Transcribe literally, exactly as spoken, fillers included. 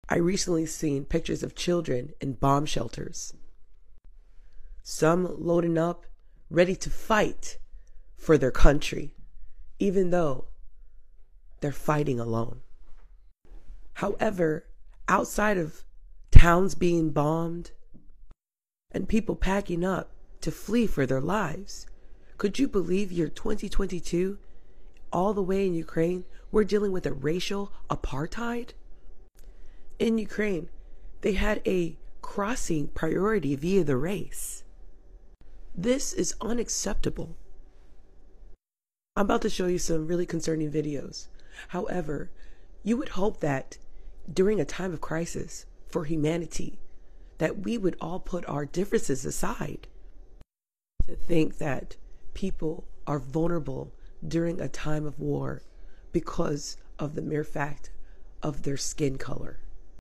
I recently seen pictures of children in bomb shelters. Some loading up, ready to fight for their country, even though they're fighting alone. However, outside of towns being bombed and people packing up to flee for their lives, could you believe year twenty twenty-two, all the way in Ukraine, we're dealing with a racial apartheid? In Ukraine, they had a crossing priority via the race. This is unacceptable. I'm about to show you some really concerning videos. However, you would hope that during a time of crisis for humanity, that we would all put our differences aside. To think that people are vulnerable during a time of war because of the mere fact of their skin color.